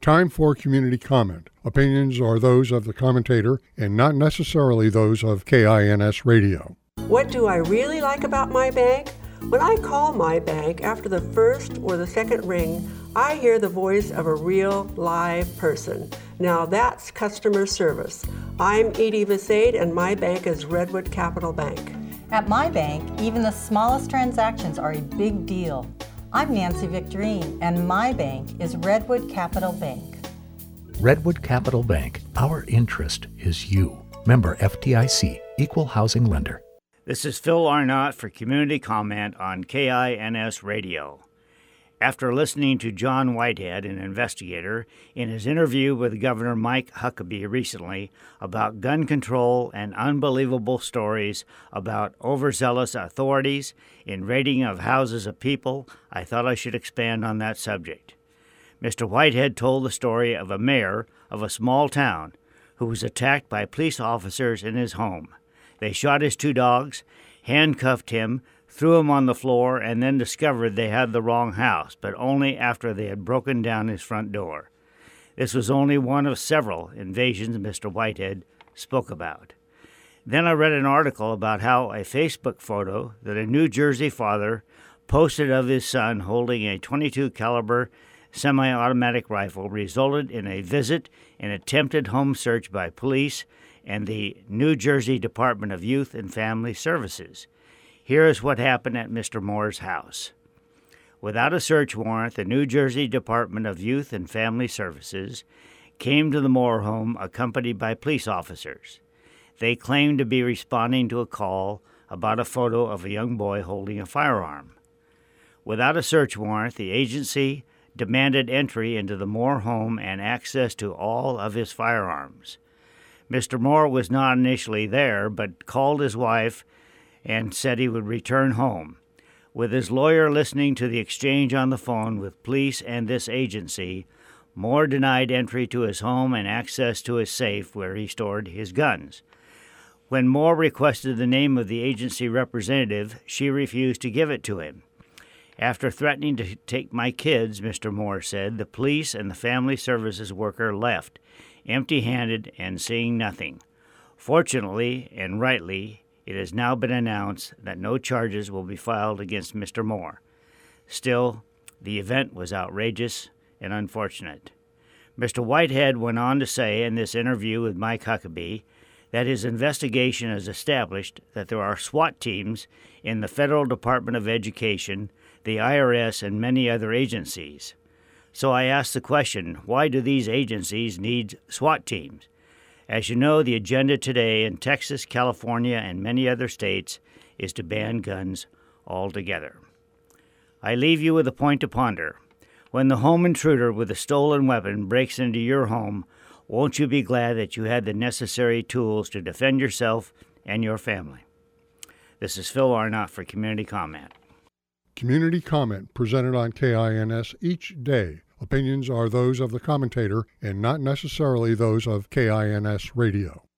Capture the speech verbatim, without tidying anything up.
Time for community comment. Opinions are those of the commentator and not necessarily those of K I N S Radio. What do I really like about my bank? When I call my bank after the first or the second ring, I hear the voice of a real live person. Now that's customer service. I'm Edie Visade and my bank is Redwood Capital Bank. At my bank, even the smallest transactions are a big deal. I'm Nancy Victorine, and my bank is Redwood Capital Bank. Redwood Capital Bank. Our interest is you. Member F D I C, Equal Housing Lender. This is Phil Arnott for Community Comment on K I N S Radio. After listening to John Whitehead, an investigator, in his interview with Governor Mike Huckabee recently about gun control and unbelievable stories about overzealous authorities in raiding of houses of people, I thought I should expand on that subject. Mister Whitehead told the story of a mayor of a small town who was attacked by police officers in his home. They shot his two dogs, handcuffed him, threw him on the floor, and then discovered they had the wrong house, but only after they had broken down his front door. This was only one of several invasions Mister Whitehead spoke about. Then I read an article about how a Facebook photo that a New Jersey father posted of his son holding a twenty-two caliber semi-automatic rifle resulted in a visit and attempted home search by police and the New Jersey Department of Youth and Family Services. Here is what happened at Mister Moore's house. Without a search warrant, the New Jersey Department of Youth and Family Services came to the Moore home accompanied by police officers. They claimed to be responding to a call about a photo of a young boy holding a firearm. Without a search warrant, the agency demanded entry into the Moore home and access to all of his firearms. Mister Moore was not initially there, but called his wife and said he would return home. With his lawyer listening to the exchange on the phone with police and this agency, Moore denied entry to his home and access to his safe where he stored his guns. When Moore requested the name of the agency representative, she refused to give it to him. After threatening to take my kids, Mister Moore said, the police and the family services worker left, empty-handed and seeing nothing. Fortunately, and rightly, it has now been announced that no charges will be filed against Mister Moore. Still, the event was outrageous and unfortunate. Mister Whitehead went on to say in this interview with Mike Huckabee that his investigation has established that there are SWAT teams in the Federal Department of Education, the I R S, and many other agencies. So I asked the question, why do these agencies need SWAT teams? As you know, the agenda today in Texas, California, and many other states is to ban guns altogether. I leave you with a point to ponder. When the home intruder with a stolen weapon breaks into your home, won't you be glad that you had the necessary tools to defend yourself and your family? This is Phil Arnott for Community Comment. Community comment presented on K I N S each day. Opinions are those of the commentator and not necessarily those of K I N S Radio.